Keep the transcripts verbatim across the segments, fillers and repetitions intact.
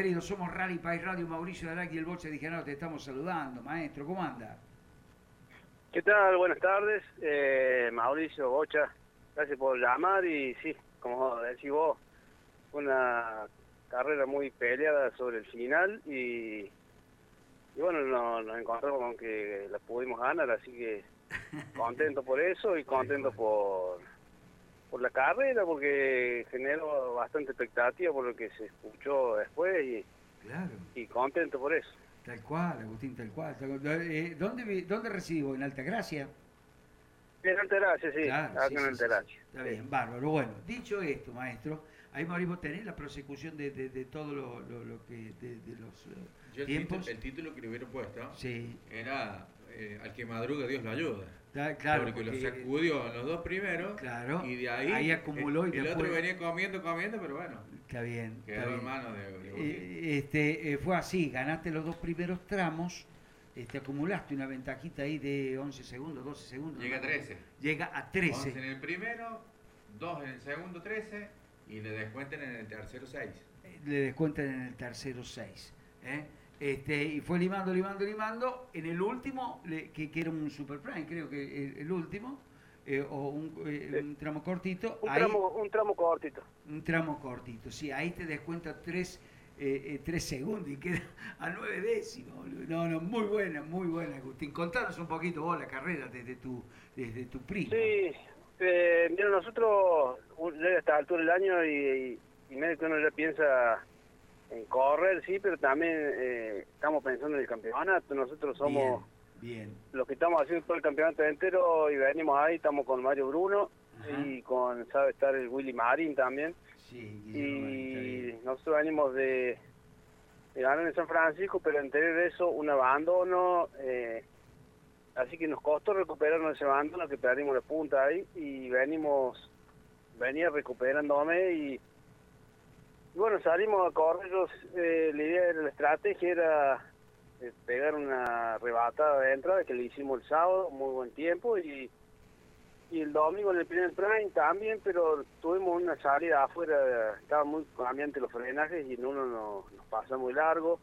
querido, somos Rally País Radio, Mauricio Daraki y el Bocha de Genaro, te estamos saludando, maestro, ¿cómo anda? ¿Qué tal? Buenas tardes, eh, Mauricio, Bocha, gracias por llamar y sí, como decís vos, una carrera muy peleada sobre el final y, y bueno, nos, nos encontramos con que la pudimos ganar, así que contento por eso y contento por, por la carrera porque generó bastante expectativa por lo que se escuchó después y, claro. y contento por eso. Tal cual, Agustín, tal cual. Eh, ¿dónde, ¿Dónde recibo? ¿En Altagracia? En Altagracia, sí, claro, acá sí, en sí, Altagracia. Sí, está bien, bárbaro. Bueno, dicho esto, maestro, ahí Mauricio tenés la prosecución de, de, de todo lo, lo, lo que, de, de los uh, Yo el tiempos. Título, el título que le hubiera puesto sí. era eh, al que madruga Dios lo ayuda. Da, claro, porque, porque lo sacudió en los dos primeros, claro, y de ahí, ahí acumuló y el después... otro venía comiendo, comiendo, pero bueno, está bien, quedó está bien. en manos de, de eh, este, eh, fue así, ganaste los dos primeros tramos, este, acumulaste una ventajita ahí de once segundos, doce segundos. Llega a trece. Llega a trece. once en el primero, dos en el segundo, trece, y le descuentan en el tercero, seis. Le descuentan en el tercero, seis. ¿eh? Este, y fue limando, limando, limando. En el último, le, que, que era un Super Prime, creo que el, el último, eh, o un, eh, sí. un tramo cortito. Un, ahí, tramo, un tramo cortito. Un tramo cortito, sí, ahí te descuenta tres, eh, eh, tres segundos y queda a nueve décimos. No, no, muy buena, muy buena, Agustín. Contanos un poquito vos la carrera desde tu, desde tu primo. Sí, eh, mira, nosotros, ya a esta altura del año y, y, y medio que uno ya piensa en correr, sí, pero también eh, estamos pensando en el campeonato. Nosotros somos bien, bien. los que estamos haciendo todo el campeonato entero y venimos ahí, estamos con Mario Bruno. Ajá. Y con, sabe estar el Willy Marín también. Sí, y nosotros venimos de, de ganar en San Francisco, pero anterior a eso un abandono, eh, así que nos costó recuperarnos ese abandono, que perdimos la punta ahí, y venimos, venía recuperándome y, y bueno, salimos a correr. Eh, la idea era, la estrategia era eh, pegar una arrebatada de entrada que le hicimos el sábado, muy buen tiempo, y y el domingo en el primer prime también, pero tuvimos una salida afuera, estaban muy cambiantes los frenajes y en uno nos, nos pasa muy largo.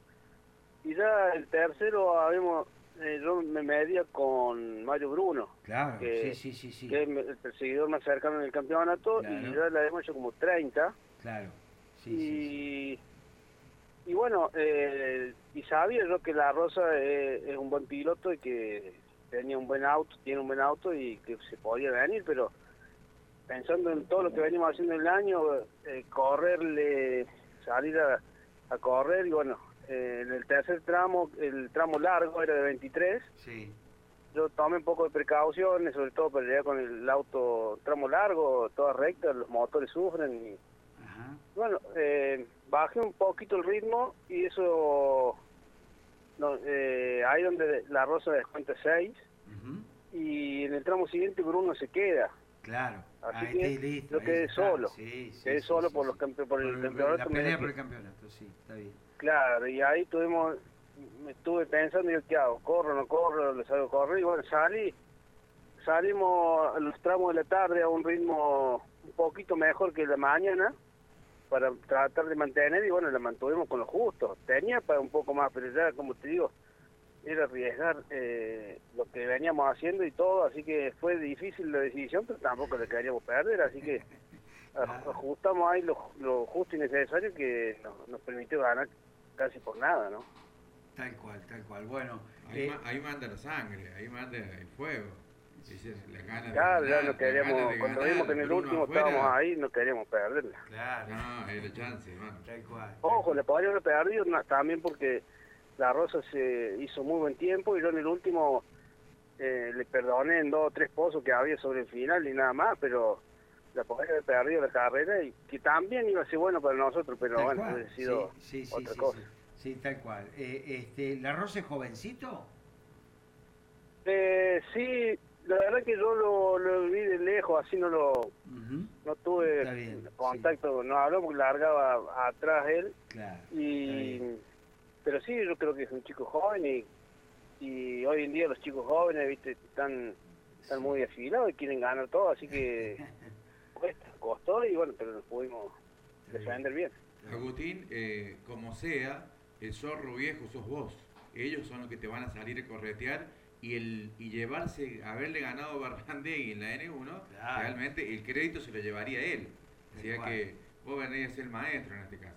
Y ya el tercero habíamos, eh, yo me medía con Mario Bruno, claro, que, sí, sí, sí, sí. que es el perseguidor más cercano en el campeonato, claro. Y ya la hemos hecho como treinta. Claro, sí, y, sí, sí. Y bueno, eh, y sabía yo que la Rosa es, es un buen piloto y que tenía un buen auto, tiene un buen auto y que se podía venir, pero pensando en todo lo que venimos haciendo en el año, eh, correrle, salir a, a correr, y bueno, eh, en el tercer tramo, el tramo largo era de veintitrés, sí. Yo tomé un poco de precauciones, sobre todo para llegar con el auto tramo largo, toda recta, los motores sufren, y Ajá. bueno, eh, bajé un poquito el ritmo y eso... No, eh, ahí donde la Rosa descuenta seis, uh-huh. Y en el tramo siguiente Bruno se queda. Claro. Así ahí que listo, yo quedé está. solo. Sí, sí, quedé sí, solo sí, por, sí. Los campe por, por el el, campeonato. La pelea por el campeonato, sí, está bien. Claro, y ahí tuvimos, me estuve pensando, yo, ¿qué hago? ¿Corro, no corro? ¿Le salgo a correr? Y bueno, salí, salimos a los tramos de la tarde a un ritmo un poquito mejor que la mañana, para tratar de mantener, y bueno, la mantuvimos con lo justo. Tenía para un poco más, pero ya, como te digo, era arriesgar eh, lo que veníamos haciendo y todo, así que fue difícil la decisión, pero tampoco le queríamos perder, así que ajustamos ahí lo, lo justo y necesario que nos, nos permitió ganar casi por nada, ¿no? Tal cual, tal cual. Bueno, ahí, eh, ma ahí manda la sangre, ahí manda el fuego. Dice, la gana claro, de ya ganar, no queríamos, cuando ganar, vimos que en el Bruno último afuera, estábamos ahí, no queríamos perderla. Claro. No, hay la chance, hermano. Tal cual. Ojo, tal le podríamos haber perdido no, también porque la Rosa se hizo muy buen tiempo y yo en el último eh, le perdoné en dos o tres pozos que había sobre el final y nada más, pero la podría haber perdido la carrera, y que también iba a ser bueno para nosotros, pero tal bueno, cual. hubiera sido sí, sí, otra sí, cosa. Sí, sí, tal cual. Eh, este, ¿La Rosa es jovencito? Eh, sí, la verdad que yo lo, lo vi de lejos, así no lo uh-huh. no tuve bien, contacto, sí. No habló porque largaba atrás él. Claro, y pero sí, yo creo que es un chico joven y, y hoy en día los chicos jóvenes, viste, están, están sí. muy afilados y quieren ganar todo, así que cuesta, costó y bueno, pero nos pudimos defender bien. Agustín, eh, como sea, el zorro viejo sos vos. Ellos son los que te van a salir a corretear y el y llevarse, haberle ganado a Barrandegui en la N uno, Claro. realmente el crédito se lo llevaría él. O sea Igual. que vos vendrías a ser el maestro en este caso.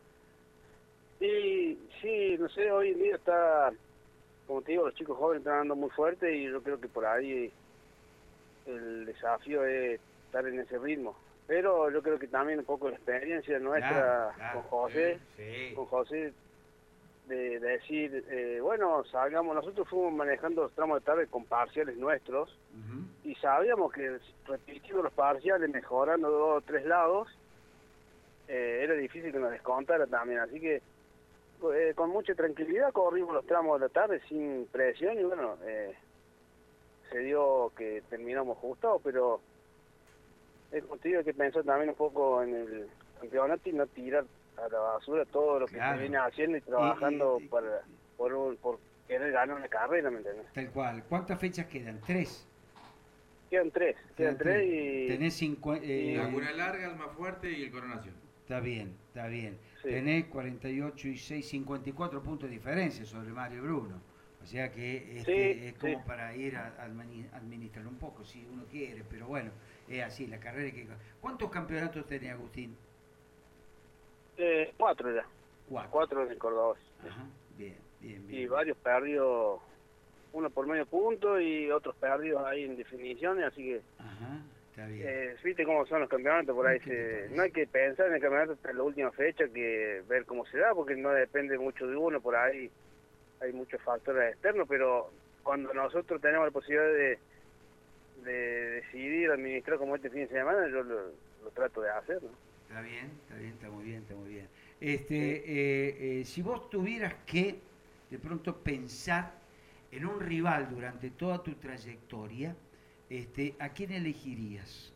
Y sí, no sé, hoy en día está, como te digo, los chicos jóvenes están andando muy fuerte y yo creo que por ahí el desafío es estar en ese ritmo. Pero yo creo que también un poco la experiencia nuestra Claro, claro. con José, Sí. con José, de, de decir, eh, bueno, salgamos, nosotros fuimos manejando los tramos de tarde con parciales nuestros Ujú. y sabíamos que repitiendo los parciales, mejorando dos o tres lados, eh, era difícil que nos descontara también, así que eh, con mucha tranquilidad corrimos los tramos de la tarde sin presión y bueno, eh, se dio que terminamos ajustados, pero es contigo, hay que pensar también un poco en el campeonato y no tirar a la basura todo lo que Claro. se viene haciendo y trabajando Y- y- para por, un, por querer ganar una carrera, ¿me entiendes? Tal cual. ¿Cuántas fechas quedan? Tres. Quedan tres, quedan tres y... Tenés cincu- eh, Laguna Larga, el más fuerte y el Coronación. Está bien, está bien. Sí. Tenés cuarenta y ocho y seis, cincuenta y cuatro puntos de diferencia sobre Mario y Bruno. O sea que este, Sí, es como sí. para ir a, a admini- administrar un poco, si uno quiere. Pero bueno, es así, la carrera hay que... ¿Cuántos campeonatos tenés, Agustín? Eh, cuatro ya, Cuatro. cuatro en el Córdoba. Ajá, bien, bien, Y bien. varios perdidos, uno por medio punto y otros perdidos ahí en definiciones, así que Ajá, está bien. eh, viste cómo son los campeonatos por ahí. ¿Qué te se- parece? no hay que pensar en el campeonato hasta la última fecha, que ver cómo se da, porque no depende mucho de uno, por ahí hay muchos factores externos, pero cuando nosotros tenemos la posibilidad de, de decidir, administrar como este fin de semana, yo lo, lo trato de hacer, ¿no? Está bien, está bien, está muy bien, está muy bien. Este, eh, eh, si vos tuvieras que de pronto pensar en un rival durante toda tu trayectoria, este, ¿a quién elegirías?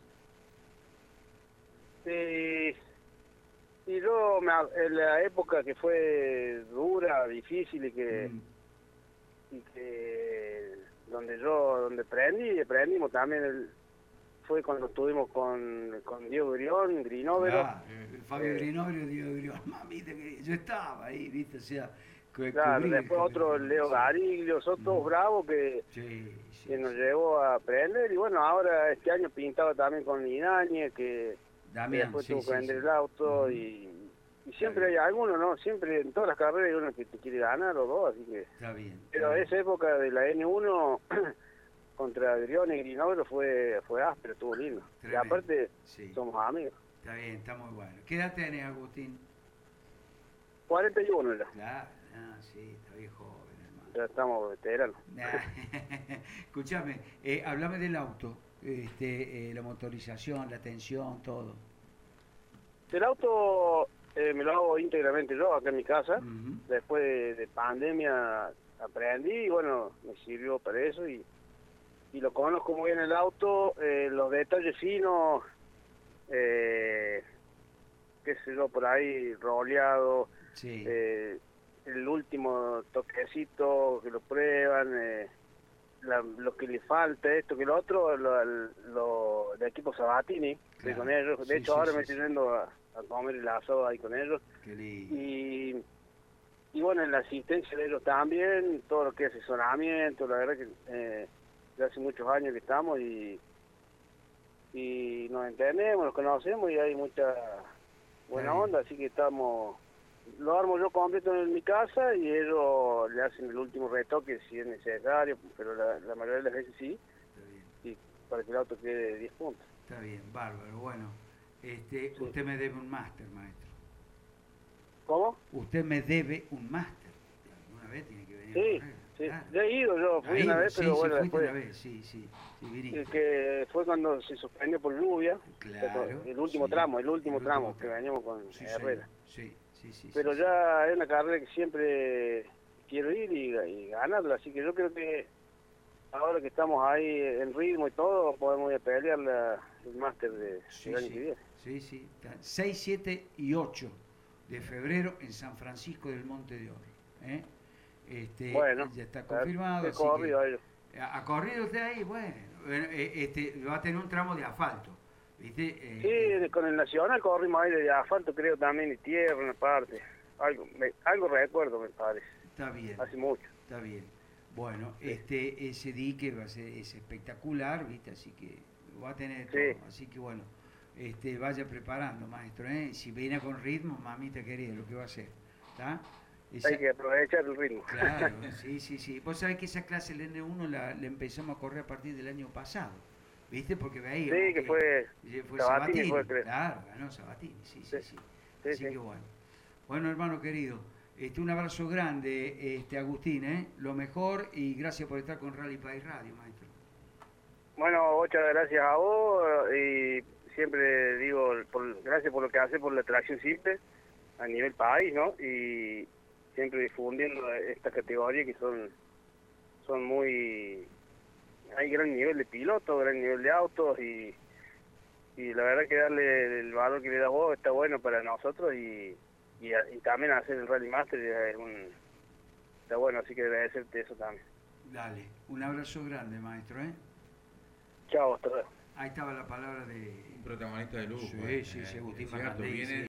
Eh, y yo, me a- en la época que fue dura, difícil y que, Mm, y que donde yo, donde aprendí, aprendimos también, el, fue cuando estuvimos con, con Diego Grión, Grinovero. ah, eh, Fabio eh, Grinovero, Diego Grión, mamita, que yo estaba ahí, ¿viste? O sea, cu- Claro, cubrí el después otro campeonato, Leo sí. Gariglio, son todos Mm. bravos que, Sí, sí, que nos sí. llevó a aprender. Y bueno, ahora este año pintaba también con Idañez, que, que Damián, después sí, tuvo sí, que vender sí. el auto. Ujú. y, y siempre hay alguno, ¿no? Siempre en todas las carreras hay uno que te quiere ganar o dos, así que... Está bien. está Pero bien. esa época de la N uno contra Grión y Grinovero fue, fue áspero, estuvo lindo. Y Tremendo. aparte Sí, somos amigos. está bien, está muy bueno. ¿Qué edad tenés, Agustín? cuarenta y uno ya, Claro, ah, sí, está bien joven, hermano. ya estamos veteranos. Nah, escúchame, eh, háblame del auto, este, eh, la motorización, la tensión, todo. El auto eh, me lo hago íntegramente yo acá en mi casa. Ujú. Después de, de pandemia aprendí y bueno, me sirvió para eso y, y lo conozco muy bien el auto, eh, los detalles finos, eh, qué sé yo, por ahí roleado, Sí, eh, el último toquecito que lo prueban, eh, la- lo que le falta, esto que lo otro, lo, lo, del equipo Sabatini, estoy Claro. con ellos, de Sí, hecho sí, ahora sí, me estoy sí. yendo a, a comer el asado ahí con ellos. qué lindo. Y, y bueno, en la asistencia de ellos también, todo lo que es asesoramiento, la verdad que eh, ya hace muchos años que estamos y, y nos entendemos, nos conocemos y hay mucha buena Está bien. onda, así que estamos, lo armo yo completo en mi casa y ellos le hacen el último retoque si es necesario, pero la, la mayoría de las veces sí, Está bien, y para que el auto quede de diez puntos. está bien, bárbaro. Bueno, este, Sí. usted me debe un máster, maestro. ¿Cómo? Usted me debe un máster. Alguna vez tiene que venir Sí, a correr. sí, claro. ya he ido yo, fui Ahí, una vez, sí, pero sí, bueno, fuiste después... una vez, sí, sí, sí, viniste. El que fue cuando se suspendió por lluvia, Claro. el último sí, tramo, el último el tramo que veníamos con Sí, Herrera. señor. Sí, sí, sí. Pero sí, ya es una carrera que siempre quiero ir y, y ganarla, así que yo creo que ahora que estamos ahí en ritmo y todo, podemos ir a pelear la, el máster de, sí, del año sí, que viene. sí, sí. Está seis, siete y ocho de febrero en San Francisco del Monte de Oro. ¿eh? Este, Bueno, ya está confirmado. he así corrido que- a ellos. ¿Ha corrido usted ahí? Bueno, bueno, eh, este, va a tener un tramo de asfalto. ¿Viste? Eh, Sí, con el Nacional corrimos ahí de asfalto, creo también, y tierra, una parte. Algo, me, algo recuerdo, me parece. Está bien. Hace mucho. Está bien. Bueno, este ese dique va a ser, es espectacular, ¿viste? Así que va a tener todo. Sí. Así que bueno, este vaya preparando, maestro, ¿eh? Si viene con ritmo, mamita querida, lo que va a hacer. ¿Está? Esa- Hay que aprovechar el ritmo. Claro, sí, sí, sí. Vos sabés que esa clase, el N uno, la, la empezamos a correr a partir del año pasado. ¿Viste? Porque veíamos Sí, que fue fue Sabatini, Sabatini. fue, creo. Claro, ganó Sabatini, sí, sí, Sí. sí. Sí, Así sí. que bueno. Bueno, hermano querido, este, un abrazo grande, este, Agustín, ¿eh? Lo mejor y gracias por estar con Rally País Radio, maestro. Bueno, muchas gracias a vos y siempre digo, por, gracias por lo que hace por la tracción simple a nivel país, ¿no? Y siempre difundiendo esta categoría que son, son muy... Hay gran nivel de pilotos, gran nivel de autos y, y la verdad que darle el valor que le da vos está bueno para nosotros y, y, y también hacer el Rally Master es un, está bueno, así que agradecerte eso también. Dale, un abrazo grande, maestro, ¿eh? Chao, hasta luego. Ahí estaba la palabra de... Un protagonista de lujo. Sí, eh, sí, sí, eh, Agustín es cierto, Marrandí, viene sí.